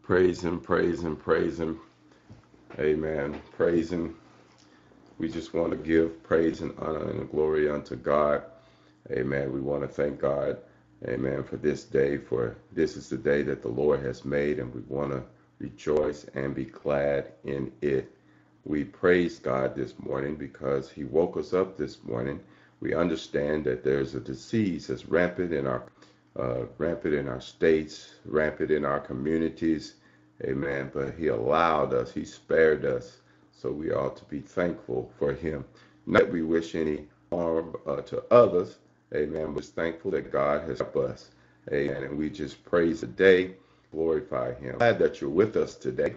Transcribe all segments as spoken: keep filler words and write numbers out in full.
Praise Him, praise Him, praise Him. Amen. Praise Him. We just want to give praise and honor and glory unto God. Amen. We want to thank God, amen, for this day, for this is the day that the Lord has made, and we want to rejoice and be glad in it. We praise God this morning because He woke us up this morning. We understand that there's a disease that's rampant in our uh, rampant in our states, rampant in our communities. Amen. But He allowed us, He spared us. So we ought to be thankful for Him. Not that we wish any harm uh, to others. Amen. We're just thankful that God has helped us. Amen. And we just praise the day, glorify Him. Glad that you're with us today.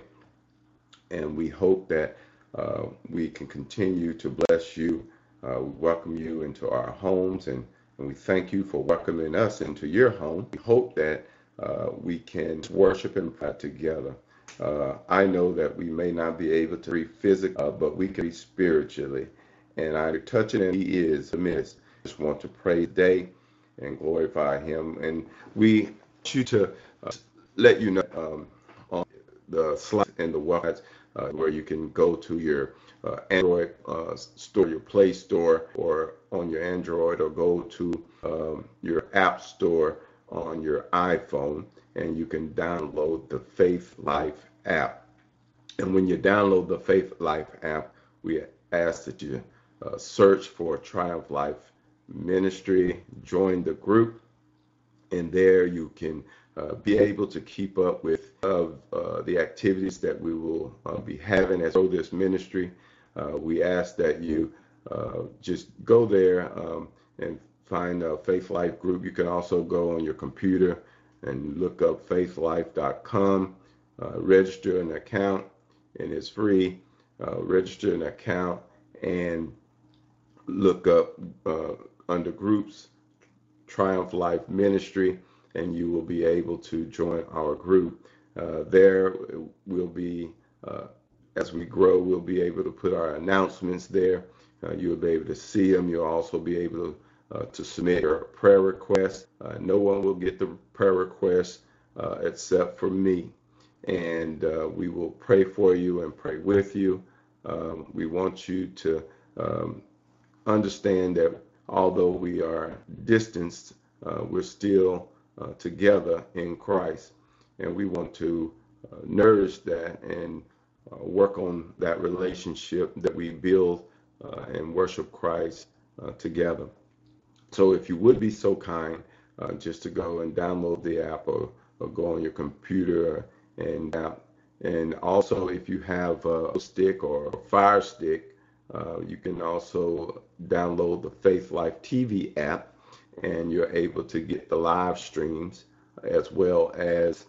And we hope that uh, we can continue to bless you. Uh, we welcome you into our homes, and, and we thank you for welcoming us into your home. We hope that uh, we can worship and pray together. Uh, I know that we may not be able to be physically, uh, but we can be spiritually. And I touch it, and He is the midst. Just want to pray today and glorify Him. And we want you to uh, let you know um, on the slides and the websites uh, where you can go to your uh, Android uh, store, your Play Store, or on your Android, or go to um, your App Store on your iPhone, and you can download the Faith Life app. And when you download the Faith Life app, we ask that you uh, search for Triumph Life Ministry, join the group, and there you can uh, be able to keep up with uh, uh, the activities that we will uh, be having as for this ministry. Uh, we ask that you uh, just go there um, and find a Faith Life group. You can also go on your computer and look up faith life dot com, uh, register an account, and it's free. Uh, register an account and look up uh, under groups Triumph Life Ministry, and you will be able to join our group. Uh, there will be, uh, as we grow, we'll be able to put our announcements there. Uh, you'll be able to see them. You'll also be able to, uh, to submit your prayer requests. Uh, no one will get the prayer requests uh, except for me. And uh, we will pray for you and pray with you. Um, we want you to um, understand that although we are distanced, uh, we're still uh, together in Christ. And we want to uh, nourish that and uh, work on that relationship that we build uh, and worship Christ uh, together. So if you would be so kind uh, just to go and download the app, or, or go on your computer and app. And also if you have a stick or a Fire Stick, uh, you can also download the Faith Life T V app, and you're able to get the live streams as well as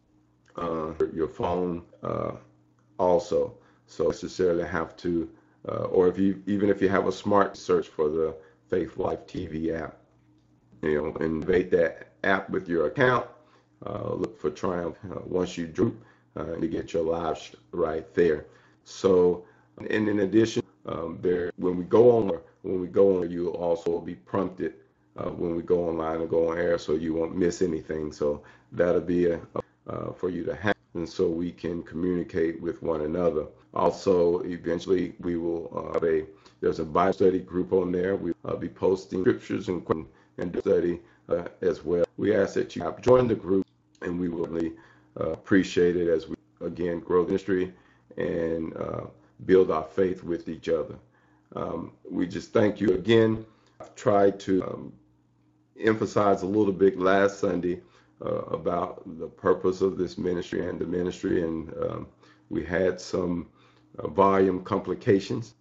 uh, your phone uh, also. So necessarily have to, uh, or if you even if you have a smart search for the Faith Life T V app, you know, invade that app with your account. Uh, look for Triumph. Uh, once you droop, uh, you get your live right there. So, and in addition, um, there when we go on, when we go on, you'll also be prompted uh, when we go online and go on air, so you won't miss anything. So that'll be a, uh, for you to have, and so we can communicate with one another. Also, eventually, we will uh, have a there's a Bible study group on there. We'll uh, be posting scriptures and and study uh, as well. We ask that you join the group, and we will really uh, appreciate it as we again grow the ministry and uh, build our faith with each other. Um, we just thank you again. I've tried to um, emphasize a little bit last Sunday uh, about the purpose of this ministry and the ministry, and um, we had some uh, volume complications,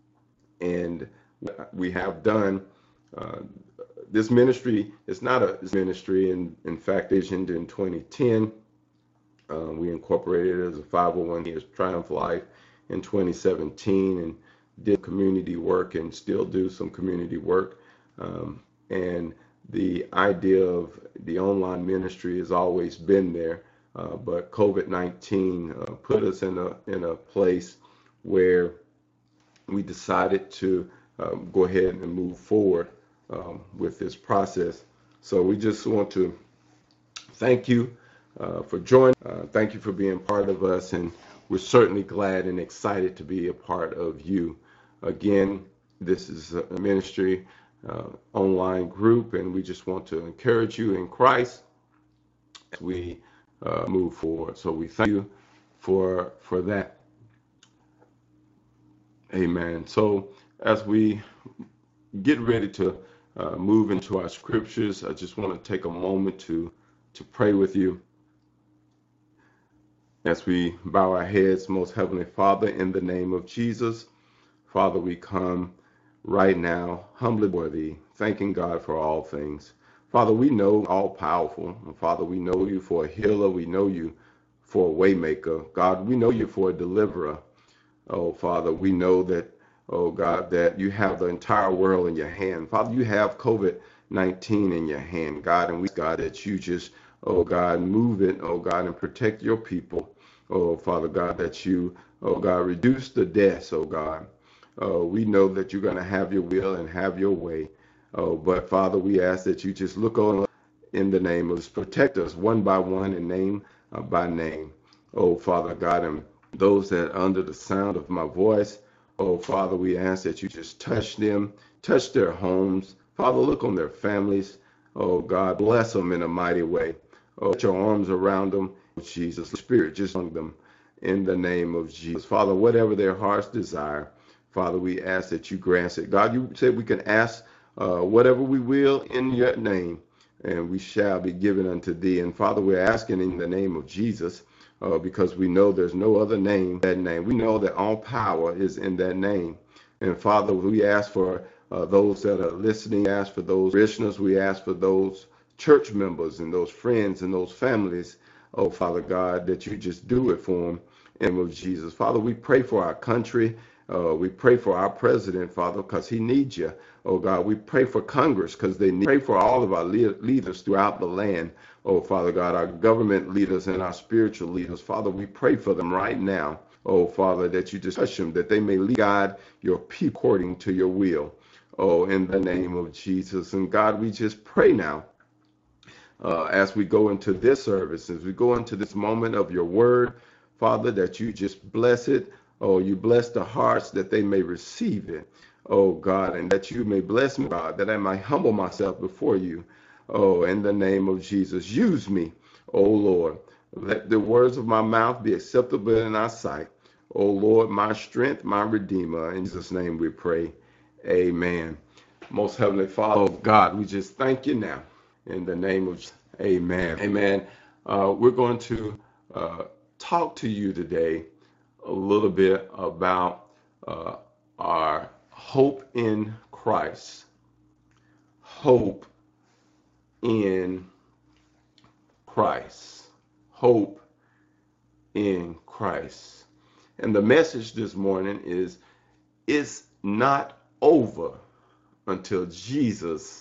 and we have done uh, this ministry. It's not a ministry, in, in fact, visioned in twenty ten. Uh, we incorporated it as a five oh one c as Triumph Life in twenty seventeen, and did community work and still do some community work. Um, and the idea of the online ministry has always been there, uh, but COVID nineteen uh, put us in a in a place where we decided to um, go ahead and move forward um, with this process. So we just want to thank you uh, for joining. Uh, thank you for being part of us, and we're certainly glad and excited to be a part of you. Again, this is a ministry uh, online group, and we just want to encourage you in Christ as we uh, move forward. So we thank you for for that. Amen. So as we get ready to uh, move into our scriptures, I just want to take a moment to to pray with you as we bow our heads. Most Heavenly Father, in the name of Jesus, Father, we come right now humbly before thee, thanking God for all things. Father, we know all powerful. And Father, we know you for a healer. We know you for a waymaker. God, we know you for a deliverer. Oh, Father, we know that, oh God, that you have the entire world in your hand. Father, you have COVID nineteen in your hand, God, and we, God, that you just, oh God, move it, oh God, and protect your people. Oh, Father God, that you, oh God, reduce the deaths, oh God. Uh, we know that you're going to have your will and have your way. Oh, but Father, we ask that you just look on in the name of, protect us one by one and name uh, by name. Oh, Father God, and those that are under the sound of my voice, oh, Father, we ask that you just touch them, touch their homes. Father, look on their families. Oh, God, bless them in a mighty way. Oh, put your arms around them, Jesus. Spirit, just on them in the name of Jesus. Father, whatever their hearts desire, Father, we ask that you grant it. God, you said we can ask uh, whatever we will in your name, and we shall be given unto thee. And Father, we're asking in the name of Jesus, uh, because we know there's no other name that name. We know that all power is in that name. And Father, we ask for uh, those that are listening, we ask for those parishioners, we ask for those church members and those friends and those families, oh Father God, that you just do it for them in the name of Jesus. Father, we pray for our country. Uh, we pray for our president, Father, because he needs you. Oh, God, we pray for Congress because they need. Pray for all of our leaders throughout the land. Oh, Father God, our government leaders and our spiritual leaders. Father, we pray for them right now. Oh, Father, that you just touch them, that they may lead God, your people, according to your will. Oh, in the name of Jesus. And God, we just pray now uh, as we go into this service, as we go into this moment of your word, Father, that you just bless it. Oh, you bless the hearts that they may receive it. Oh, God, and that you may bless me, God, that I might humble myself before you. Oh, in the name of Jesus, use me, oh, Lord. Let the words of my mouth be acceptable in our sight. Oh, Lord, my strength, my redeemer. In Jesus' name we pray. Amen. Most Heavenly Father, oh, God, we just thank you now. In the name of Jesus. Amen. Amen. Uh, we're going to uh, talk to you today a little bit about uh, our hope in Christ. Hope in Christ. Hope in Christ. And the message this morning is, it's not over until Jesus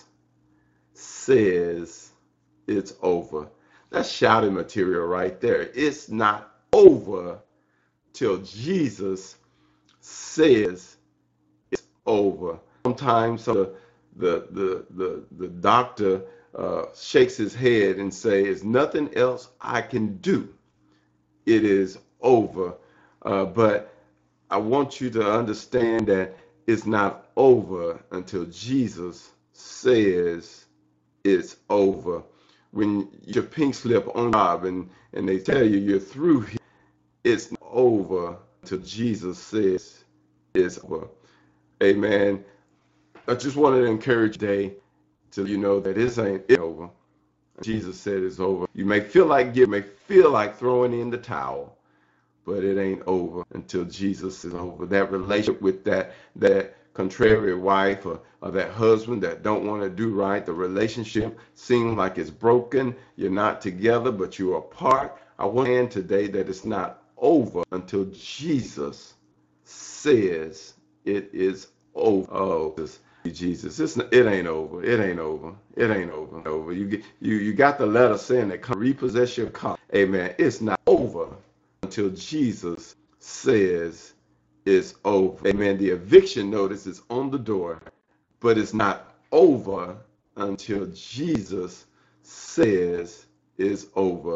says it's over. That's shouting material right there. It's not over till Jesus says it's over. Sometimes the the the the, the doctor uh, shakes his head and says, "There's nothing else I can do. It is over." Uh, but I want you to understand that it's not over until Jesus says it's over. When your pink slip on job and and they tell you you're through, it's over till Jesus says it's over. Amen. I just wanted to encourage today to you know that this ain't it over. Jesus said it's over. You may feel like giving, may feel like throwing in the towel, but it ain't over until Jesus is over. That relationship with that that contrary wife or, or that husband that don't want to do right, the relationship seems like it's broken. You're not together, but you're apart. I want to end today that it's not over until Jesus says it is over. Oh, Jesus, it's not, it ain't over. It ain't over. It ain't over. Over. You get you you got the letter saying that come repossess your car. Amen. It's not over until Jesus says it's over. Amen. The eviction notice is on the door, but it's not over until Jesus says it's over.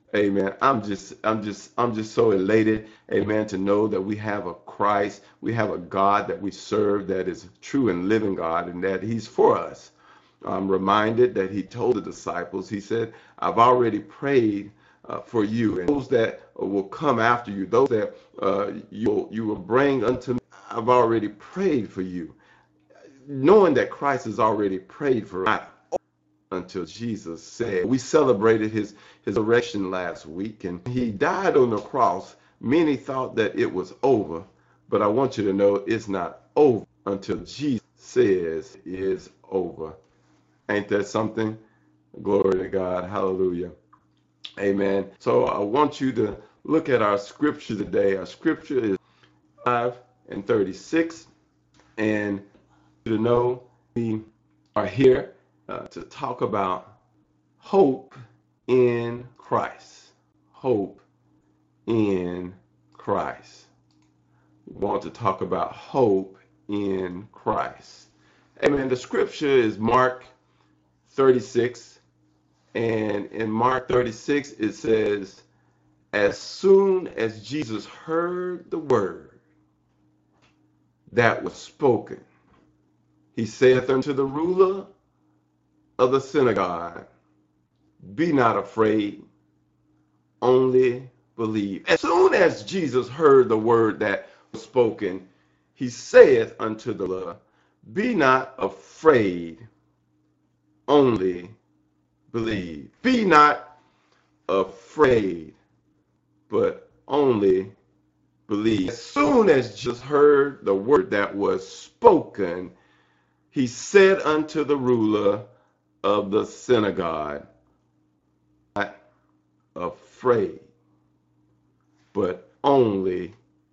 Amen. I'm just, I'm just, I'm just so elated, amen, to know that we have a Christ, we have a God that we serve that is true and living God, and that He's for us. I'm reminded that He told the disciples, He said, I've already prayed uh, for you, and those that will come after you, those that uh, you, you will bring unto me, I've already prayed for you. Knowing that Christ has already prayed for us until Jesus said. We celebrated his, his resurrection last week, and he died on the cross. Many thought that it was over, but I want you to know it's not over until Jesus says it is over. Ain't that something? Glory to God. Hallelujah. Amen. So I want you to look at our scripture today. Our scripture is five and thirty-six, and to know we are here uh, to talk about hope in Christ. Hope in Christ. We want to talk about hope in Christ. Amen. The scripture is Mark thirty-six, and in Mark thirty-six it says, as soon as Jesus heard the word that was spoken, he saith unto the ruler of the synagogue, be not afraid, only believe. As soon as Jesus heard the word that was spoken, he saith unto the ruler, be not afraid, only believe. Be not afraid, but only believe. As soon as Jesus heard the word that was spoken, he said unto the ruler of the synagogue, not afraid, but only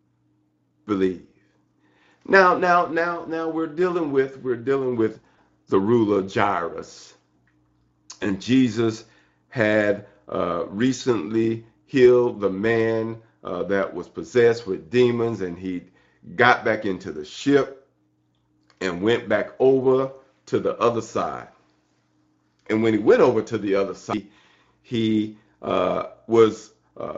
believe. Now, now, now, now we're dealing with we're dealing with the ruler Jairus, and Jesus had uh, recently healed the man uh, that was possessed with demons, and he got back into the ship and went back over to the other side. And when he went over to the other side, he uh, was uh,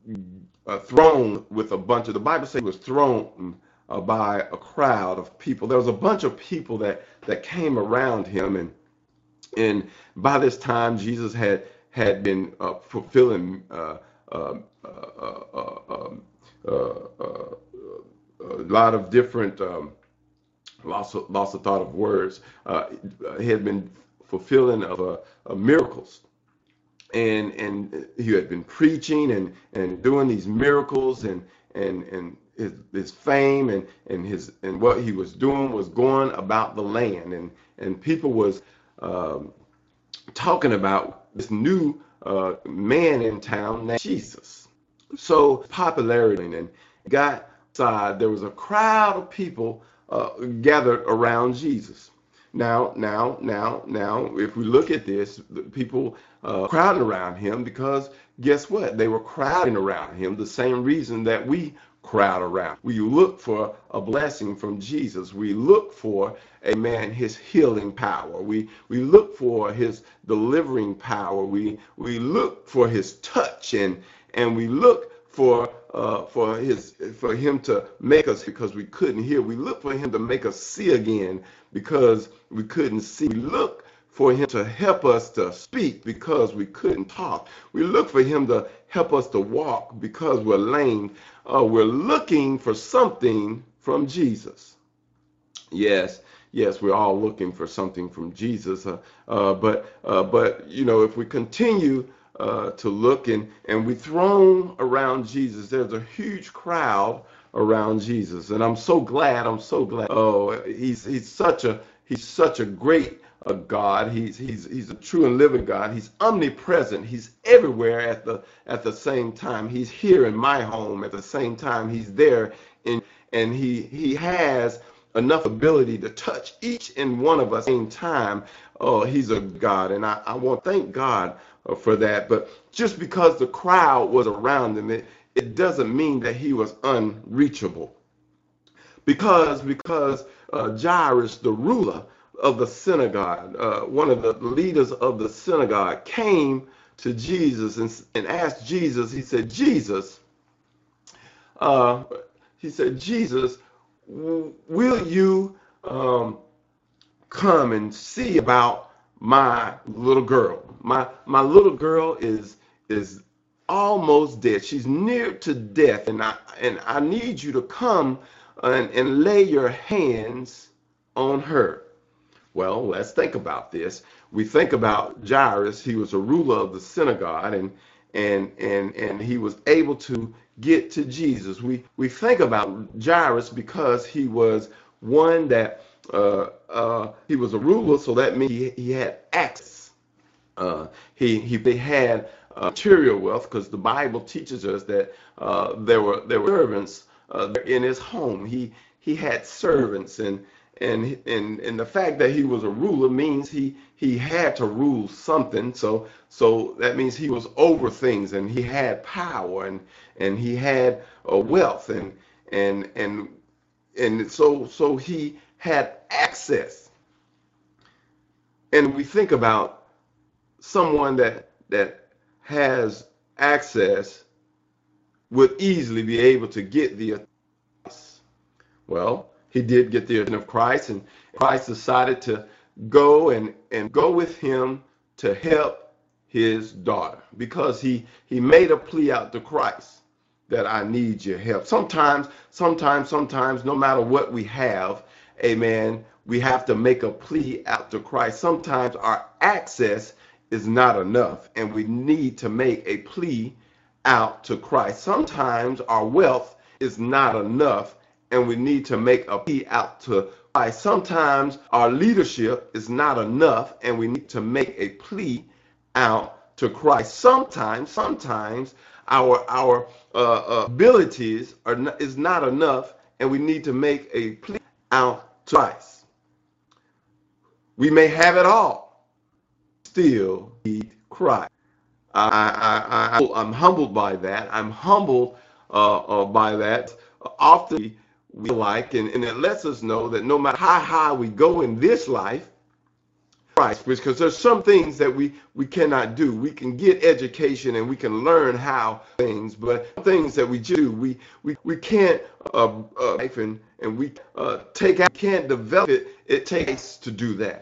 uh, thrown with a bunch of, the Bible says he was thrown uh, by a crowd of people. There was a bunch of people that, that came around him. And, and by this time, Jesus had, had been uh, fulfilling uh, uh, uh, uh, um, uh, uh, a lot of different, um, lost, of, lost of thought of words, uh, he had been fulfilling of uh, uh, miracles. And and he had been preaching and, and doing these miracles, and and and his, his fame and, and his and what he was doing was going about the land, and and people was um, talking about this new uh, man in town named Jesus. So popularity, and got outside, there was a crowd of people uh, gathered around Jesus. Now, now, now, now, if we look at this, the people uh, crowding around him, because guess what? They were crowding around him the same reason that we crowd around. We look for a blessing from Jesus. We look for, amen, his healing power. We we look for his delivering power. We we look for his touch, and and we look for uh, for his for him to make us, because we couldn't hear. We look for him to make us see again because we couldn't see. We look for him to help us to speak because we couldn't talk. We look for him to help us to walk because we're lame. Uh, we're looking for something from Jesus. Yes, yes, we're all looking for something from Jesus. Uh, uh, but uh, but you know, if we continue uh, to look and and we thrown around Jesus, there's a huge crowd around Jesus, and I'm so glad. I'm so glad. Oh, he's he's such a he's such a great uh, God. He's he's he's a true and living God. He's omnipresent. He's everywhere at the at the same time. He's here in my home at the same time. He's there in and he he has enough ability to touch each and one of us at the same time. Oh, he's a God, and I, I want to thank God uh, for that. But just because the crowd was around him, it, it doesn't mean that he was unreachable. Because because uh, Jairus, the ruler of the synagogue, uh, one of the leaders of the synagogue, came to Jesus and, and asked Jesus, he said, Jesus, uh, he said, Jesus, will you um, come and see about my little girl? My my little girl is is almost dead. She's near to death, and I and I need you to come and, and lay your hands on her. Well, let's think about this. We think about Jairus. He was a ruler of the synagogue, and and and and he was able to get to Jesus. We we think about Jairus because he was one that uh, uh, he was a ruler, so that means he, he had access. Uh, he he they had uh, material wealth, because the Bible teaches us that uh, there were there were servants uh, in his home. He he had servants, and and and and the fact that he was a ruler means he he had to rule something. So so that means he was over things, and he had power, and and he had uh, wealth, and and and and so so he had access. And we think about someone that that has access would easily be able to get the advice. Well, he did get the attention of Christ, and Christ decided to go and, and go with him to help his daughter, because he, he made a plea out to Christ that I need your help. Sometimes, sometimes, sometimes, no matter what we have, amen, we have to make a plea out to Christ. Sometimes our access is not enough, and we need to make a plea out to Christ. Sometimes our wealth is not enough, and we need to make a plea out to Christ. Sometimes our leadership is not enough, and we need to make a plea out to Christ. Sometimes, sometimes our our uh, abilities are not, is not enough, and we need to make a plea out to Christ. We may have it all, still need Christ. I, I, I, I'm humbled by that. I'm humbled uh, uh, by that. Often we like, and, and it lets us know that no matter how high we go in this life, Christ, because there's some things that we, we cannot do. We can get education and we can learn how things, but things that we do, we we, we can't uh, uh, and, and we uh, take out, can't develop it. It takes to do that.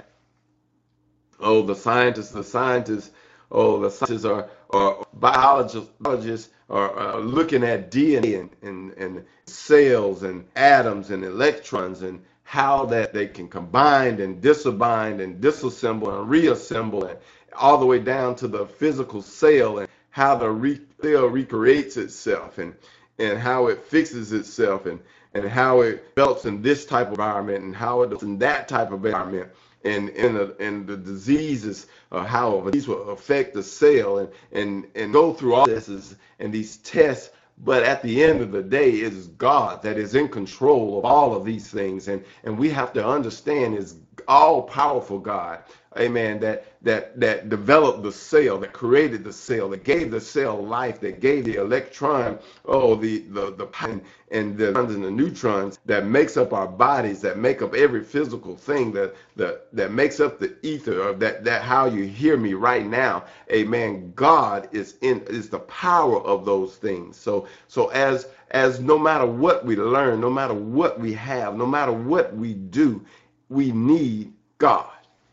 Oh, the scientists, the scientists, oh, the scientists are, are biologists, biologists are uh, looking at D N A and, and, and cells and atoms and electrons, and how that they can combine and disbind and disassemble and reassemble, and all the way down to the physical cell, and how the re cell recreates itself, and, and how it fixes itself, and, and how it develops in this type of environment, and how it develops in that type of environment. And, and, the, and the diseases, uh, how these will affect the cell, and, and, and go through all this and these tests. But at the end of the day, it is God that is in control of all of these things. And, and we have to understand is all-powerful God, amen, that, that, that developed the cell, that created the cell, that gave the cell life, that gave the electron, oh, the, the, the and, and the and the neutrons that makes up our bodies, that make up every physical thing, that, that, that makes up the ether, or that, that how you hear me right now, amen. God is in, is the power of those things. So, so as, as no matter what we learn, no matter what we have, no matter what we do, we need God.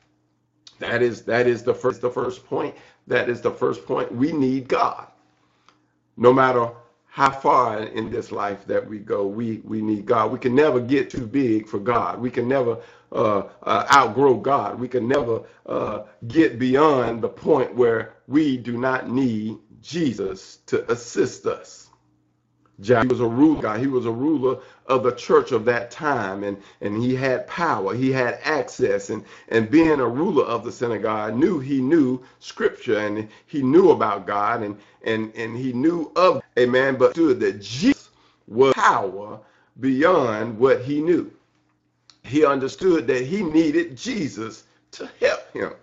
That is that is the first the first point. That is the first point. We need God. No matter how far in this life that we go, we we need God. We can never get too big for God. We can never uh, uh, outgrow God. We can never uh, get beyond the point where we do not need Jesus to assist us. He was a ruler guy. He was a ruler of the church of that time, and, and he had power. He had access, and, and being a ruler of the synagogue, knew he knew scripture, and he knew about God, and, and, and he knew of, amen, but understood that Jesus was power beyond what he knew. He understood that he needed Jesus to help him.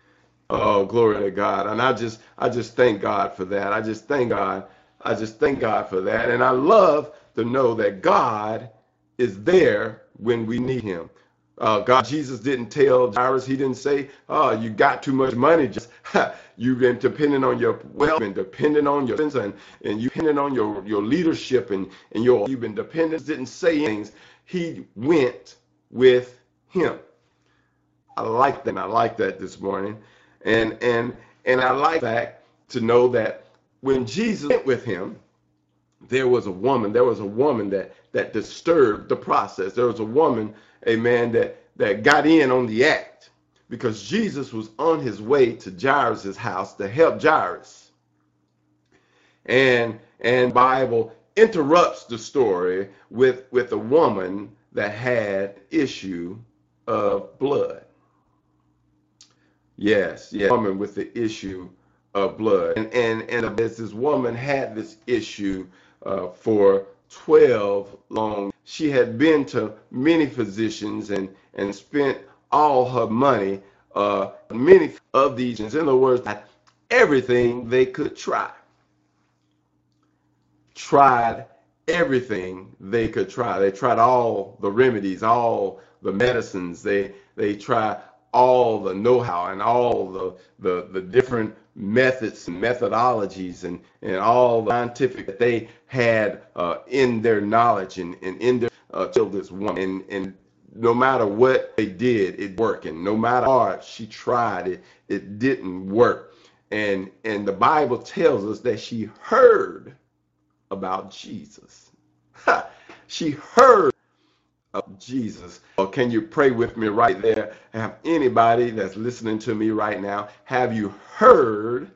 Oh, glory to God. And I just I just thank God for that. I just thank God. I just thank God for that. And I love to know that God is there when we need him. Uh, God, Jesus didn't tell Jairus, he didn't say, oh, you got too much money. Just you've been depending on your wealth and depending on your friends and, and you depending on your, your leadership and, and your you've been dependent, didn't say things. He went with him. I like that. I like that this morning. And and and I like that to know that when Jesus went with him, there was a woman, there was a woman that that disturbed the process. There was a woman, amen, that, that got in on the act because Jesus was on his way to Jairus' house to help Jairus. And and Bible interrupts the story with, with a woman that had issue of blood. Yes, yes, woman with the issue of blood. And and, and as this woman had this issue uh, for twelve long, she had been to many physicians and, and spent all her money, uh, many of these, in other words, everything they could try. Tried everything they could try. They tried all the remedies, all the medicines. They they tried all the know-how and all the, the, the different methods and methodologies and, and all the scientific that they had uh, in their knowledge and, and in their uh, till this woman. And, and no matter what they did, it worked. And no matter how hard she tried, it, it didn't work. And, and the Bible tells us that she heard about Jesus. She heard of Jesus. Or can you pray with me right there? Have anybody that's listening to me right now, have you heard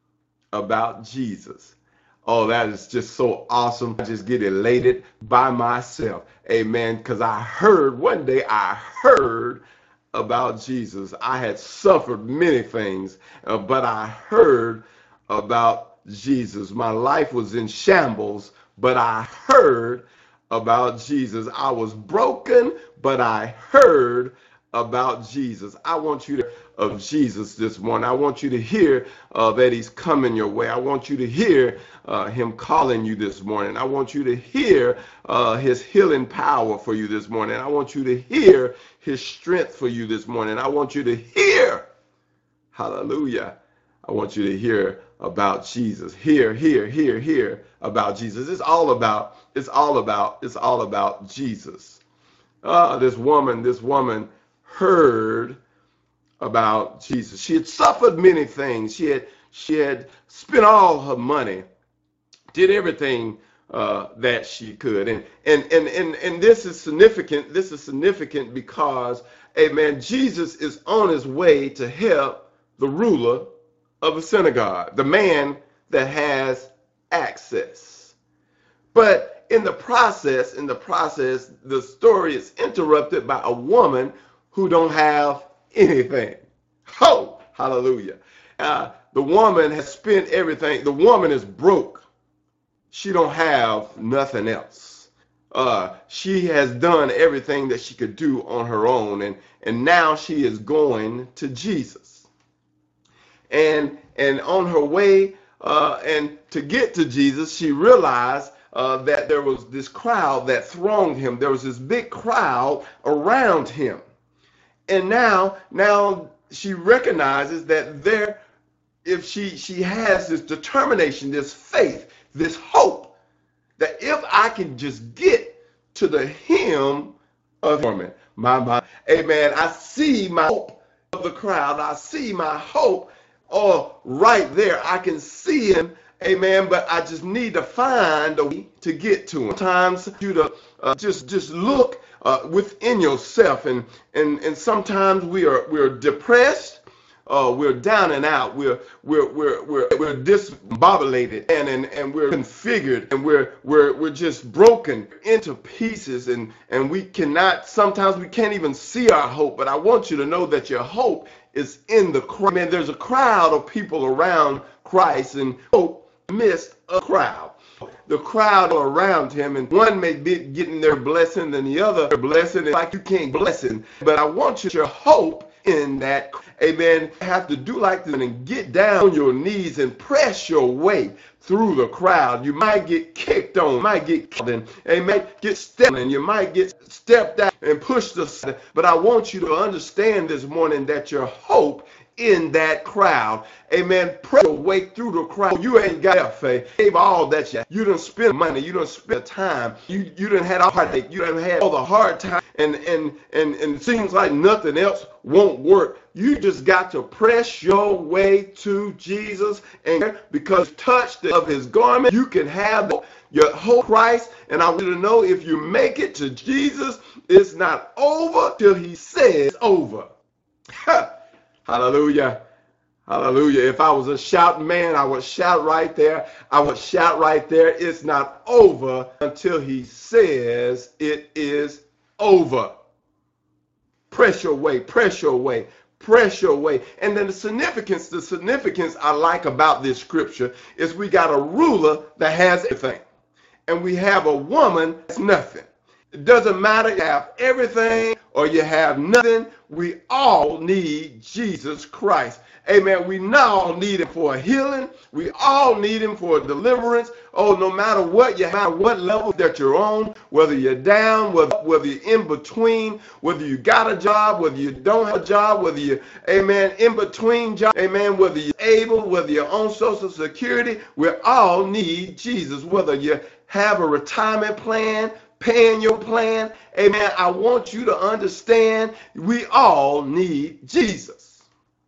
about Jesus? Oh, that is just so awesome. I just get elated by myself. Amen. Because I heard one day, I heard about Jesus. I had suffered many things, uh, but I heard about Jesus. My life was in shambles, but I heard about Jesus. I was broken, but I heard about Jesus. I want you to of Jesus this morning. I want you to hear uh, that he's coming your way. I want you to hear uh, him calling you this morning. I want you to hear uh, his healing power for you this morning. I want you to hear his strength for you this morning. I want you to hear, hallelujah, I want you to hear about Jesus. Hear, hear, hear, hear about Jesus. It's all about, it's all about, it's all about Jesus. Uh, this woman, this woman heard about Jesus. She had suffered many things. She had, she had spent all her money, did everything uh, that she could. And, and, and, and, and this is significant. This is significant because, amen, Jesus is on his way to help the ruler of a synagogue, the man that has access. But in the process, in the process, the story is interrupted by a woman who don't have anything. Oh, hallelujah. Uh, the woman has spent everything. The woman is broke. She don't have nothing else. Uh, she has done everything that she could do on her own, and, and now she is going to Jesus. And, and on her way uh, and to get to Jesus, she realized uh, that there was this crowd that thronged him. There was this big crowd around him. And now, now she recognizes that there, if she, she has this determination, this faith, this hope, that if I can just get to the hem of garment, my, my, amen, I see my hope of the crowd. I see my hope. Oh, right there, I can see him, amen, but I just need to find a way to get to him. Sometimes you to uh, just just look uh, within yourself, and and and sometimes we are we're depressed, uh, we're down and out, we're we're we're we're we're discombobulated, and and and we're configured, and we're we're we're just broken into pieces, and and we cannot. Sometimes we can't even see our hope. But I want you to know that your hope is in the crowd. Man, there's a crowd of people around Christ, and hope missed a crowd. The crowd around him, and one may be getting their blessing, and the other blessing is like you can't bless him. But I want you, your hope in that. Amen. You have to do like this and get down on your knees and press your way through the crowd. You might get kicked on, you might get killed, and you might get stepped on, you might get stepped out and pushed aside. But I want you to understand this morning that your hope in that crowd. Amen. Press your way through the crowd. You ain't got faith. Gave all that you you done spend money. You done spend time. You you done had all heartache. You done had all the hard time. And and and and it seems like nothing else won't work. You just got to press your way to Jesus, and because touch of his garment, you can have your whole Christ. And I want you to know, if you make it to Jesus, it's not over till he says over. Hallelujah. Hallelujah. If I was a shouting man, I would shout right there. I would shout right there. It's not over until he says it is over. Press your way, press your way, press your way. And then the significance, the significance I like about this scripture is we got a ruler that has everything, and we have a woman that's nothing. It doesn't matter if you have everything or you have nothing. We all need Jesus Christ. Amen. We all need him for a healing. We all need him for a deliverance. Oh, no matter what you have, what level that you're on, whether you're down, whether, whether you're in between, whether you got a job, whether you don't have a job, whether you're, amen, in between jobs, amen, whether you're able, whether you're on Social Security, we all need Jesus. Whether you have a retirement plan, paying your plan, amen, I want you to understand we all need Jesus.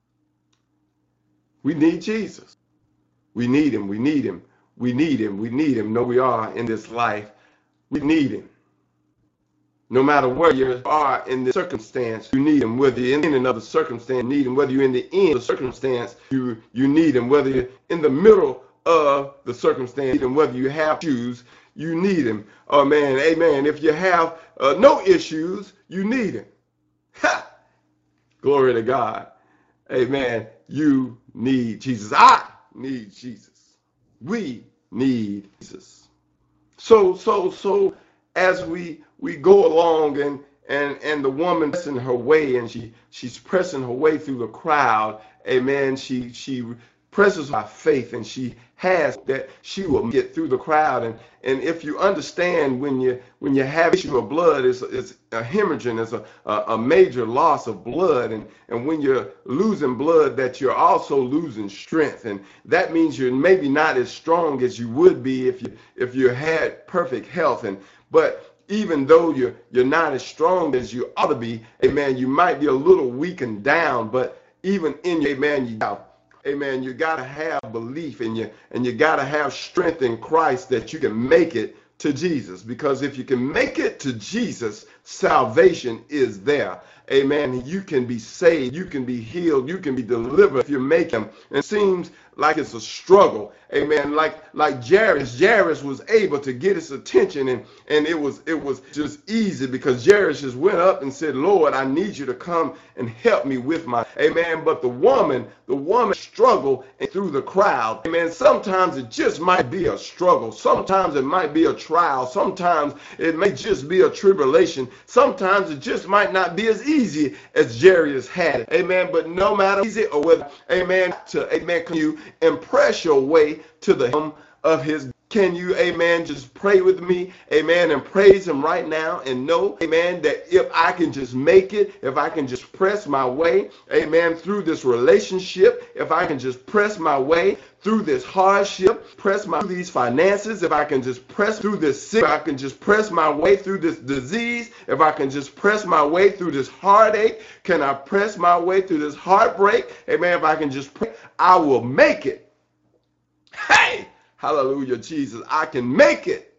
We need Jesus. We need him. We need him. We need him. We need him. No, we are in this life. We need him. No matter where you are in the circumstance, you need him. Whether you're in another circumstance, you need him. Whether you're in the end of the circumstance, you, you need him. Whether you're in the middle of the circumstance, and whether you have issues, you need him. Oh, man, amen. If you have uh, no issues, you need him. Ha! Glory to God. Amen. You need Jesus. I need Jesus. We need Jesus. So, so, so as we we go along and and and the woman pressing her way, and she she's pressing her way through the crowd. Amen. She she presses by faith, and she has that she will get through the crowd. And and if you understand, when you when you have issue of blood, it's, it's a hemorrhaging, it's a, a, a major loss of blood. And, and when you're losing blood, that you're also losing strength. And that means you're maybe not as strong as you would be if you if you had perfect health. And but even though you're you're not as strong as you ought to be, amen, you might be a little weakened down, but even in your, amen, you have, amen, you got to have belief in you, and you got to have strength in Christ that you can make it to Jesus. Because if you can make it to Jesus, salvation is there. Amen. You can be saved. You can be healed. You can be delivered if you make him. It seems like it's a struggle. Amen. Like like Jairus, Jairus was able to get his attention, and and it was it was just easy because Jairus just went up and said, Lord, I need you to come and help me with my, amen. But the woman, the woman struggled through the crowd. Amen. Sometimes it just might be a struggle. Sometimes it might be a trial. Sometimes it may just be a tribulation. Sometimes it just might not be as easy as Jairus had it. Amen. But no matter easy or whether, amen, to, amen, can you impress your way to the hem of his? Can you, amen, just pray with me, amen, and praise him right now and know, amen, that if I can just make it, if I can just press my way, amen, through this relationship, if I can just press my way through this hardship, press my through these finances, if I can just press through this sick, if I can just press my way through this disease, if I can just press my way through this heartache, can I press my way through this heartbreak, amen, if I can just pray, I will make it. Hey! Hallelujah, Jesus. I can make it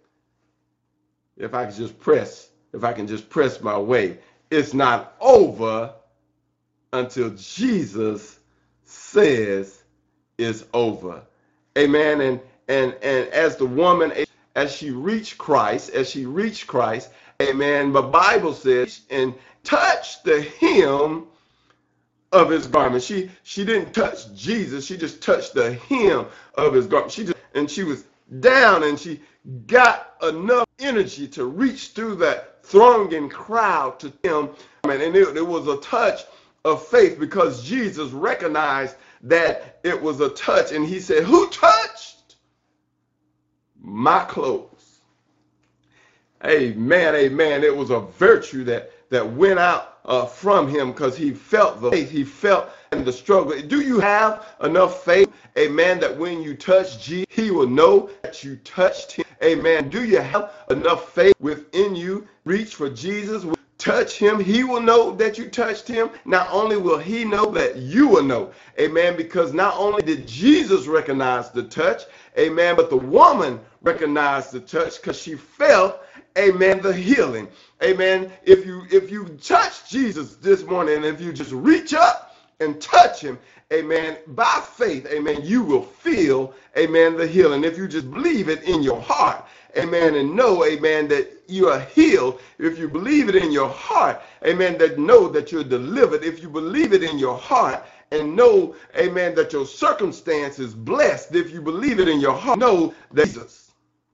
if I can just press, if I can just press my way. It's not over until Jesus says it's over. Amen. And and and as the woman, as she reached Christ, as she reached Christ, amen, the Bible says, and touched the hem of his garment. She she didn't touch Jesus. She just touched the hem of his garment. She just And she was down, and she got enough energy to reach through that thronging crowd to him. And it, it was a touch of faith, because Jesus recognized that it was a touch, and he said, who touched my clothes? Amen, amen. It was a virtue that, that went out uh, from him, because he felt the faith, he felt the struggle. Do you have enough faith, amen, that when you touch Jesus, he will know that you touched him? Amen. Do you have enough faith within you? Reach for Jesus, touch him, he will know that you touched him. Not only will he know, that you will know. Amen. Because not only did Jesus recognize the touch, amen, but the woman recognized the touch, because she felt, amen, the healing. Amen. If you if you touch Jesus this morning, and if you just reach up and touch him, amen, by faith, amen, you will feel, amen, the healing. If you just believe it in your heart, amen, and know, amen, that you are healed. If you believe it in your heart, amen, that know that you're delivered. If you believe it in your heart and know, amen, that your circumstance is blessed. If you believe it in your heart, know that Jesus,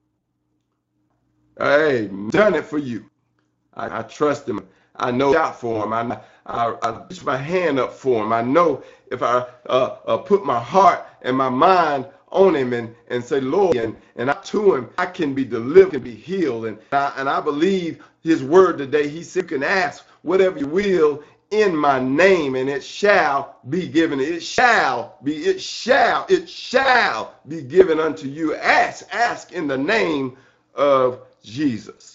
hey, done it for you. I, I trust him. I know out for him. I, I, I reach my hand up for him. I know if I uh, uh, put my heart and my mind on him and, and say, Lord, and, and I to him, I can be delivered, can be healed. And I, and I believe his word today. He said, you can ask whatever you will in my name, and it shall be given. It shall be, it shall, it shall be given unto you. Ask, ask in the name of Jesus.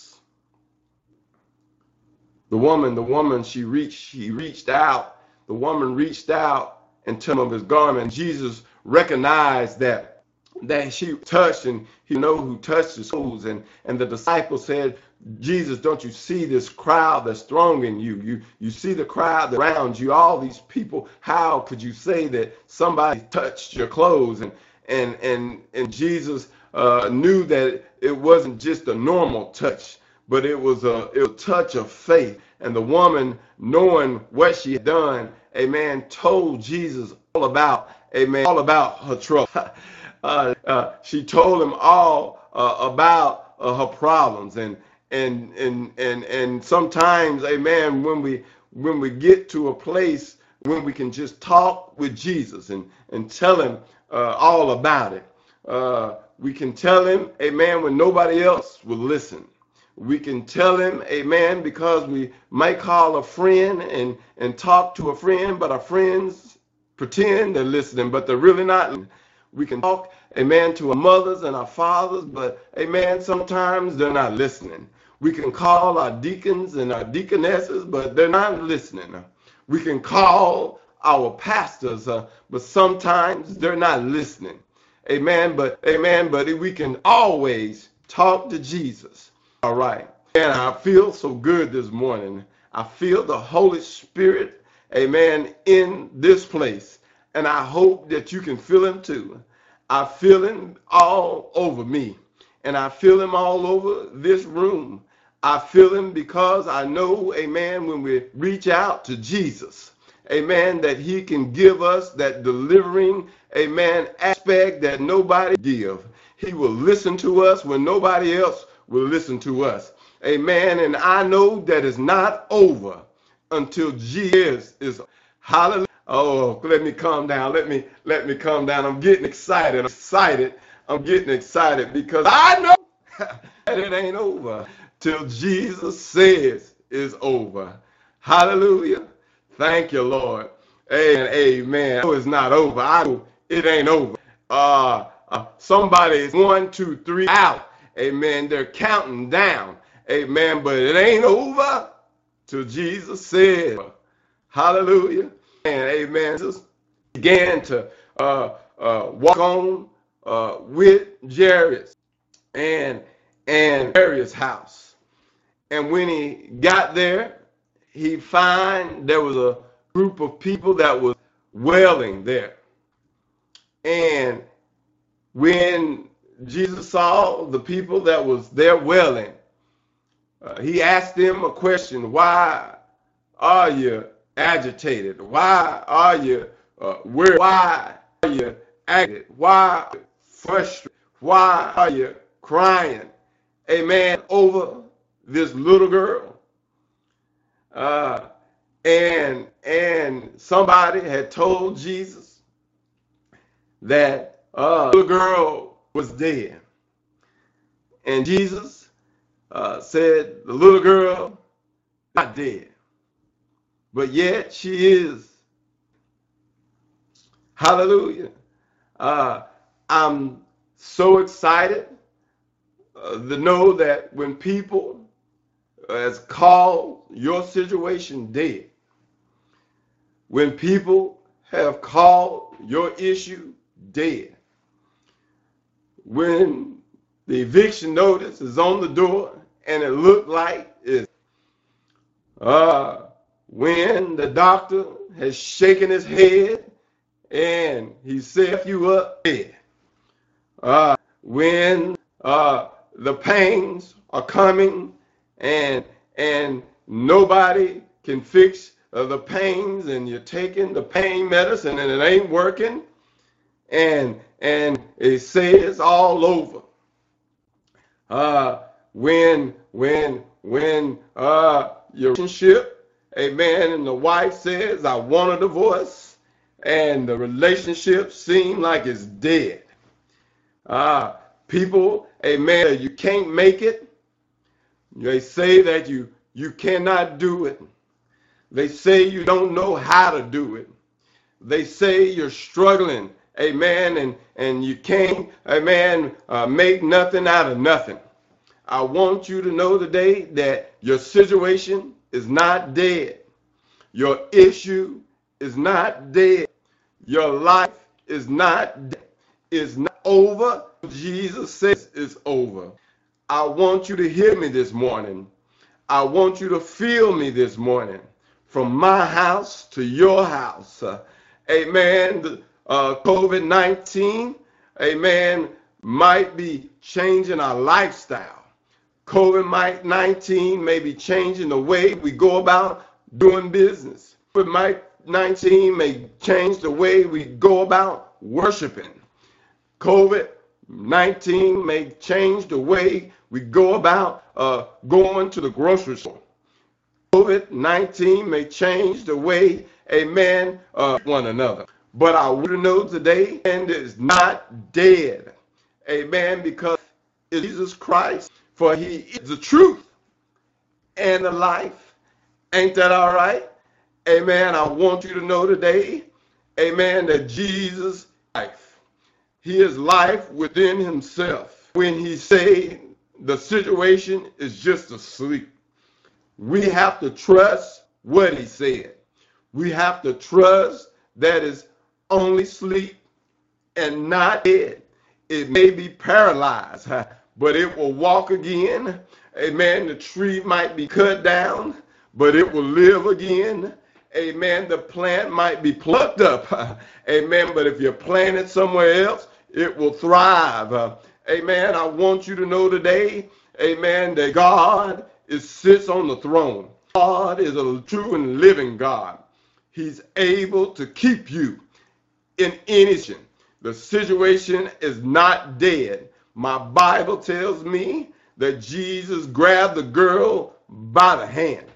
The woman, the woman, she reached, she reached out. The woman reached out and touched him of his garment. Jesus recognized that that she touched, and he know who touched his clothes. And and the disciples said, Jesus, don't you see this crowd that's thronging you? You you see the crowd around you, all these people. How could you say that somebody touched your clothes? And and and and Jesus uh, knew that it wasn't just a normal touch, but it was a, it was a touch of faith. And the woman, knowing what she had done, amen, told Jesus all about, amen, all about her trouble. uh, uh, she told him all uh, about uh, her problems. And and and and and sometimes, amen, when we when we get to a place when we can just talk with Jesus and and tell him uh, all about it, uh, we can tell him, amen, when nobody else will listen. We can tell him, amen, because we might call a friend and, and talk to a friend, but our friends pretend they're listening, but they're really not. We can talk, amen, to our mothers and our fathers, but, amen, sometimes they're not listening. We can call our deacons and our deaconesses, but they're not listening. We can call our pastors, uh, but sometimes they're not listening. Amen, but, amen, but we can always talk to Jesus. All right. And I feel so good this morning. I feel the Holy Spirit, amen, in this place. And I hope that you can feel him too. I feel him all over me. And I feel him all over this room. I feel him because I know, amen, when we reach out to Jesus, amen, that he can give us that delivering, amen, aspect that nobody give. He will listen to us when nobody else will listen to us. Amen. And I know that it's not over until Jesus is. Hallelujah. Oh, let me calm down. Let me let me calm down. I'm getting excited. I'm excited. I'm getting excited because I know that it ain't over till Jesus says it's over. Hallelujah. Thank you, Lord. And amen. I know it's not over. I know it ain't over. Uh, uh somebody is one, two, three out. Amen. They're counting down. Amen. But it ain't over till Jesus said, hallelujah. And amen. Jesus began to uh, uh, walk on uh, with Jairus and, and Jairus' house. And when he got there, he found there was a group of people that was wailing there. And when Jesus saw the people that was there wailing, uh, he asked them a question. Why are you agitated? Why are you uh, worried? Why are you agitated? Why are you frustrated? Why are you crying? Amen. Over this little girl. Uh, and and somebody had told Jesus that uh, the little girl was dead. And Jesus uh, said, the little girl is not dead, but yet she is. Hallelujah. Uh, I'm so excited uh, to know that when people has called your situation dead, when people have called your issue dead, when the eviction notice is on the door and it looked like it's, uh, when the doctor has shaken his head and he set you up dead, uh, when uh, the pains are coming and and nobody can fix uh, the pains, and you're taking the pain medicine and it ain't working, and and it says all over. Uh, when when when uh, your relationship, amen, and the wife says, I want a divorce, and the relationship seems like it's dead. Uh, people, amen, you can't make it. They say that you, you cannot do it. They say you don't know how to do it. They say you're struggling, amen, and, and you can't, amen, uh, make nothing out of nothing. I want you to know today that your situation is not dead. Your issue is not dead. Your life is not dead. It's not over. Jesus says it's over. I want you to hear me this morning. I want you to feel me this morning. From my house to your house. Uh, amen. Uh, COVID nineteen, amen, might be changing our lifestyle. COVID nineteen may be changing the way we go about doing business. COVID nineteen may change the way we go about worshiping. COVID nineteen may change the way we go about uh, going to the grocery store. COVID nineteen may change the way, amen, uh, one another. But I want to know today, and it's not dead, amen, because it's Jesus Christ, for he is the truth and the life. Ain't that all right? Amen. I want you to know today, amen, that Jesus is life. He is life within himself. When he said the situation is just asleep, we have to trust what he said. We have to trust that it's only sleep and not dead. It may be paralyzed, but it will walk again. Amen. The tree might be cut down, but it will live again. Amen. The plant might be plucked up. Amen. But if you plant it somewhere else, it will thrive. Amen. I want you to know today, amen, that God is sits on the throne. God is a true and living God. He's able to keep you in any situation. The situation is not dead. My Bible tells me that Jesus grabbed the girl by the hand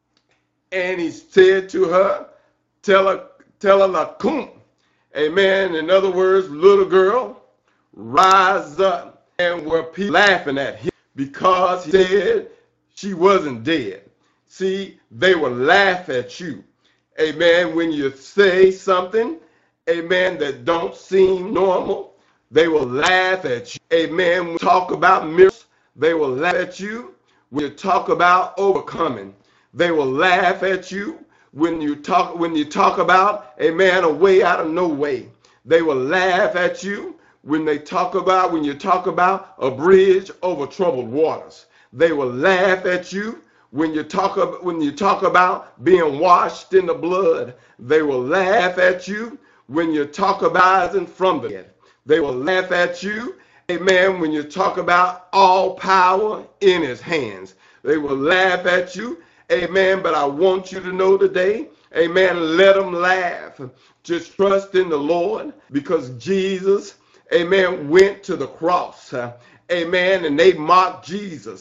and he said to her, tell her, tell her lakum. Amen. In other words, little girl, rise up. And were people laughing at him because he said she wasn't dead. See, they will laugh at you. Amen. When you say something, amen, that don't seem normal, they will laugh at you. Amen. When you talk about miracles, they will laugh at you. When you talk about overcoming, they will laugh at you. When you talk, when you talk about, amen, a way out of no way, they will laugh at you. When they talk about, when you talk about a bridge over troubled waters, they will laugh at you. When you talk about, when you talk about being washed in the blood, they will laugh at you. When you talk about rising from the dead, they will laugh at you. Amen. When you talk about all power in his hands, they will laugh at you. Amen. But I want you to know today, amen, let them laugh. Just trust in the Lord, because Jesus, amen, went to the cross. Uh, amen. And they mocked Jesus. Uh,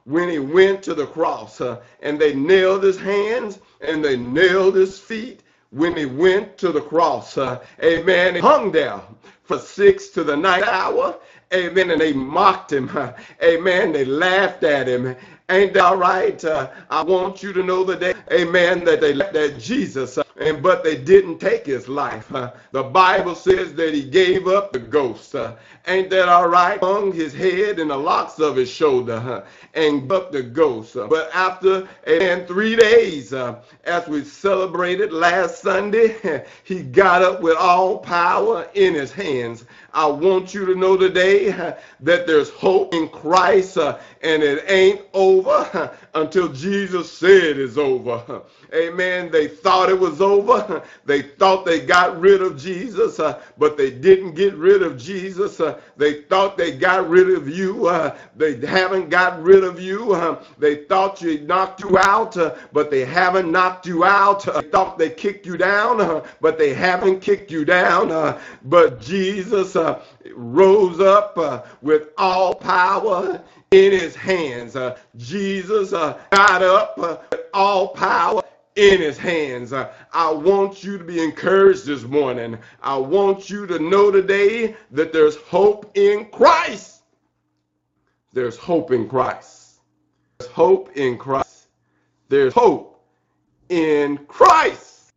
when he went to the cross. Uh, and they nailed his hands and they nailed his feet when he went to the cross. Uh, amen. He hung there for six to the ninth hour. Amen. And they mocked him. Uh, amen. They laughed at him. Ain't that all right? Uh, I want you to know today, amen, that they left at Jesus, uh, and but they didn't take his life. Uh, the Bible says that he gave up the ghost. Uh, ain't that all right? Hung his head and the locks of his shoulder, uh, and gave up the ghost. Uh, but after, amen, three days, uh, as we celebrated last Sunday, he got up with all power in his hands. I want you to know today uh, that there's hope in Christ, uh, and it ain't over until Jesus said it's over. Amen. They thought it was over. They thought they got rid of Jesus, uh, but they didn't get rid of Jesus. Uh, they thought they got rid of you. Uh, they haven't got rid of you. Uh, they thought you knocked you out, uh, but they haven't knocked you out. Uh, they thought they kicked you down, uh, but they haven't kicked you down. Uh, but Jesus uh, rose up uh, with all power in his hands. Uh, Jesus uh, got up uh, with all power in his hands. Uh, I want you to be encouraged this morning. I want you to know today that there's hope in Christ. There's hope in Christ. There's hope in Christ. There's hope in Christ.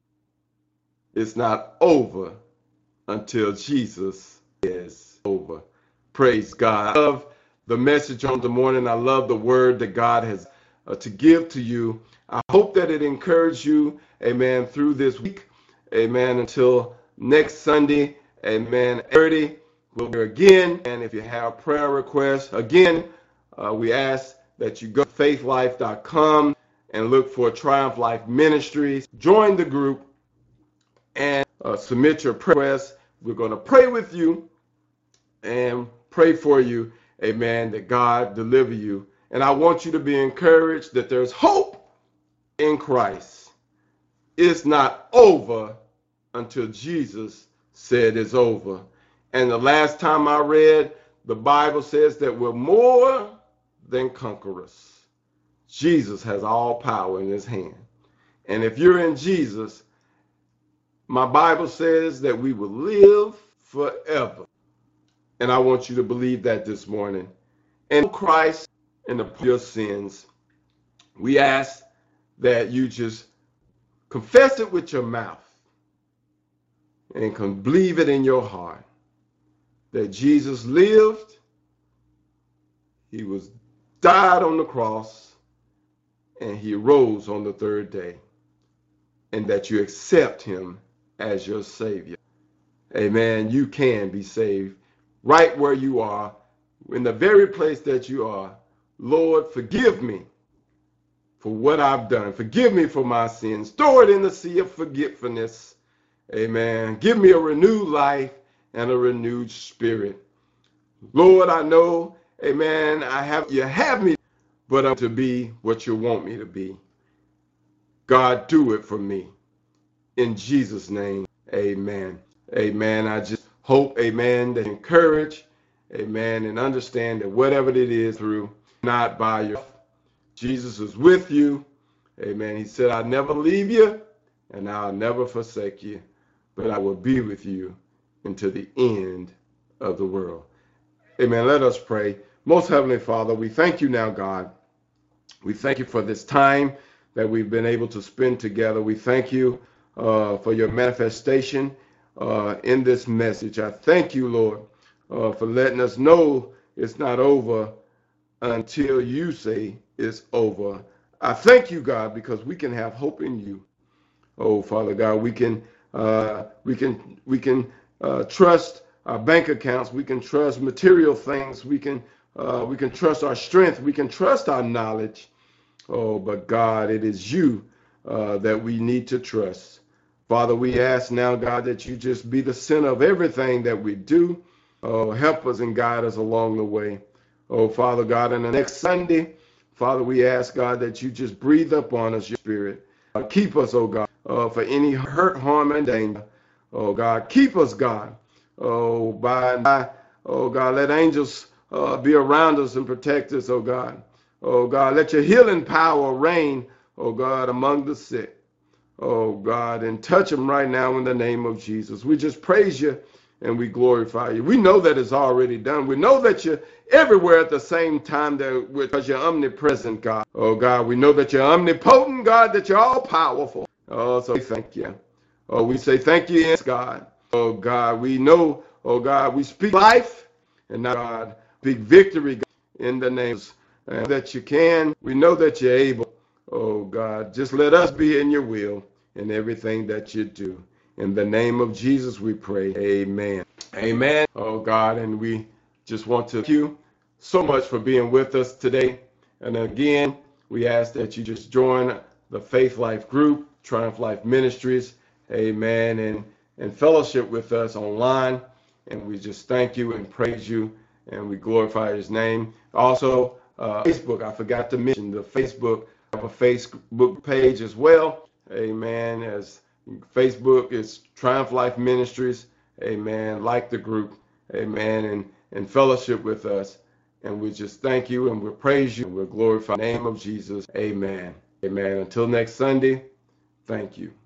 It's not over until Jesus is over. Praise God. I love the message on the morning. I love the word that God has uh, to give to you. I hope that it encouraged you, amen, through this week, amen, until next Sunday, amen, thirty, we'll be here again. And if you have prayer requests, again, uh, we ask that you go to faith life dot com and look for Triumph Life Ministries. Join the group and uh, submit your prayer requests. We're going to pray with you and pray for you. Amen, that God deliver you. And I want you to be encouraged that there's hope in Christ. It's not over until Jesus said it's over. And the last time I read, the Bible says that we're more than conquerors. Jesus has all power in his hand. And if you're in Jesus, my Bible says that we will live forever. And I want you to believe that this morning. And Christ and the your sins, we ask that you just confess it with your mouth and can believe it in your heart that Jesus lived, he was died on the cross, and he rose on the third day, and that you accept him as your Savior. Amen. You can be saved right where you are, in the very place that you are. Lord, forgive me for what I've done. Forgive me for my sins. Throw it in the sea of forgetfulness. Amen. Give me a renewed life and a renewed spirit. Lord, I know, amen, I have you have me, but I'm to be what you want me to be. God, do it for me. In Jesus' name, amen. Amen. I just hope, amen, that encourage, amen, and understand that whatever it is through, not by your, Jesus is with you, amen. He said, I'll never leave you and I'll never forsake you, but I will be with you until the end of the world. Amen. Let us pray. Most Heavenly Father, we thank you now, God. We thank you for this time that we've been able to spend together. We thank you uh, for your manifestation Uh, in this message. I thank you, Lord, uh, for letting us know it's not over until you say it's over. I thank you, God, because we can have hope in you. Oh, Father God, we can uh, we can we can uh, trust our bank accounts. We can trust material things. We can uh, we can trust our strength. We can trust our knowledge. Oh, but God, it is you uh, that we need to trust. Father, we ask now, God, that you just be the center of everything that we do. Oh, help us and guide us along the way. Oh, Father God, in the next Sunday, Father, we ask, God, that you just breathe upon us your spirit. Uh, keep us, oh God, uh, for any hurt, harm, and danger. Oh, God, keep us, God. Oh, by and by, oh, God, let angels uh, be around us and protect us, oh, God. Oh God, let your healing power reign, oh God, among the sick. Oh God, and touch them right now in the name of Jesus. We just praise you and we glorify you. We know that it's already done. We know that you're everywhere at the same time that because you're omnipresent, God. Oh God, we know that you're omnipotent, God, that you're all powerful. Oh, so we thank you. Oh, we say thank you, yes, God. Oh God, we know, oh God, we speak life and now, God, speak victory, God, in the name of that you can. We know that you're able. Oh God, just let us be in your will in everything that you do. In the name of Jesus, we pray. Amen. Amen. Oh God, and we just want to thank you so much for being with us today. And again, we ask that you just join the Faith Life group, Triumph Life Ministries. Amen. And, and fellowship with us online. And we just thank you and praise you and we glorify his name. Also, uh, Facebook, I forgot to mention the Facebook, I have a Facebook page as well. Amen. As Facebook is Triumph Life Ministries. Amen. Like the group. Amen. And, and fellowship with us. And we just thank you and we praise you and we glorify the name of Jesus. Amen. Amen. Until next Sunday, thank you.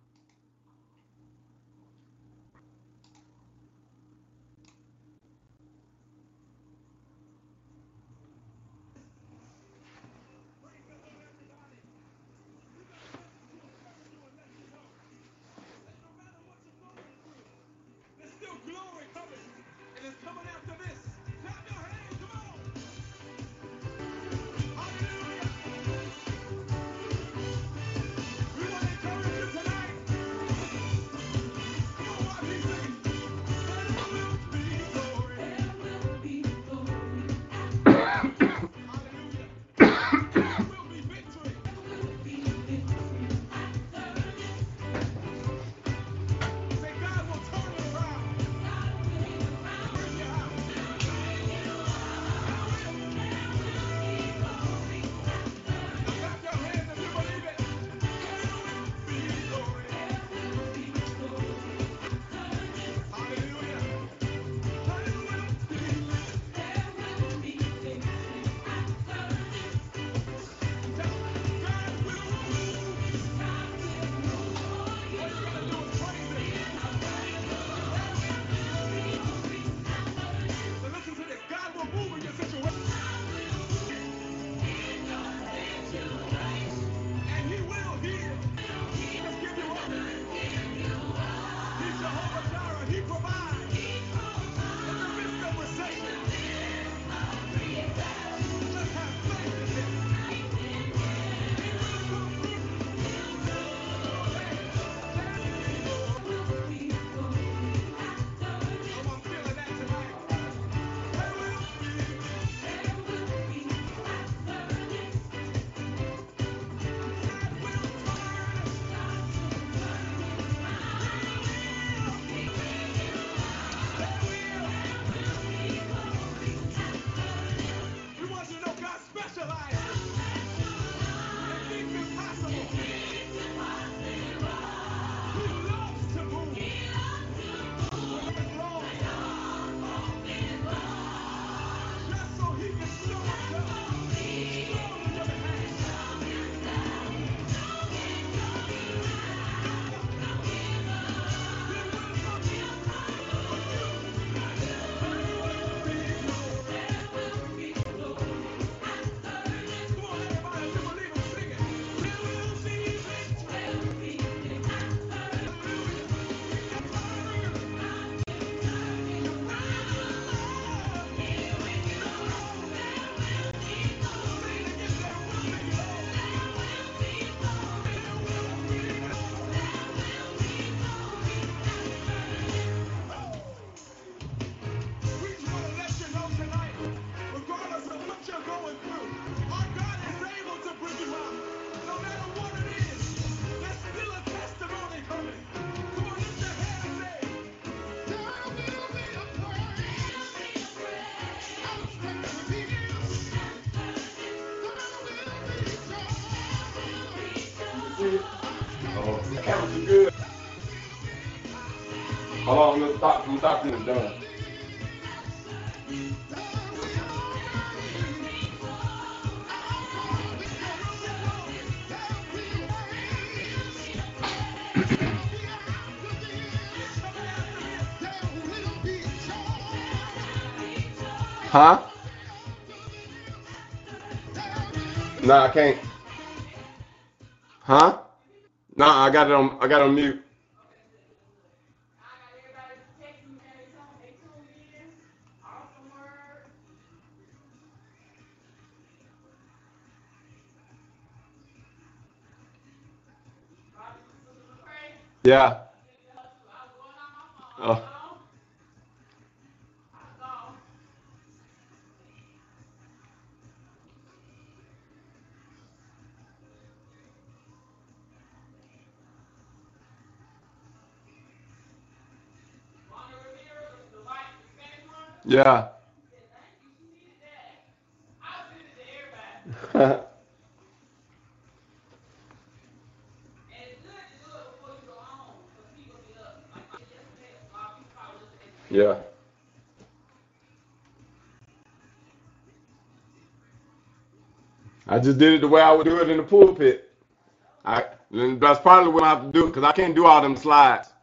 Oh, the camera's too good. Hold on, I'm gonna stop. I'm gonna stop when it's done. Huh? No, I can't. Huh? No, I got it on. I got it on mute. Yeah. Oh. Yeah. Yeah. I just did it the way I would do it in the pulpit. I that's probably what I have to do because I can't do all them slides.